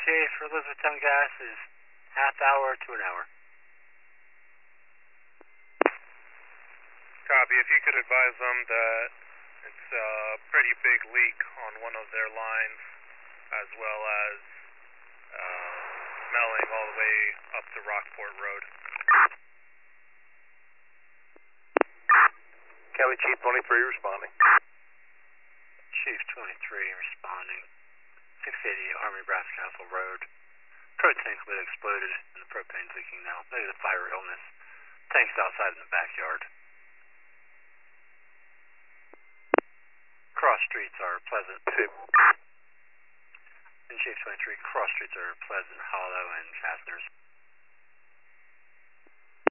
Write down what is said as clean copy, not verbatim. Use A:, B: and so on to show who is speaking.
A: Chief, for Elizabethtown Gas is half hour to an hour.
B: Copy. If you could advise them that it's a pretty big leak on one of their lines, as well as smelling all the way up to Rockport Road.
C: County Chief 23 responding.
A: Chief 23 responding. 680 Army Brass Castle Road. Pro tank lid exploded and the propane's leaking now. Maybe the fire illness. Tank's outside in the backyard. Cross streets are Pleasant. And Chief 23, cross streets are Pleasant, Hollow, and Fasteners.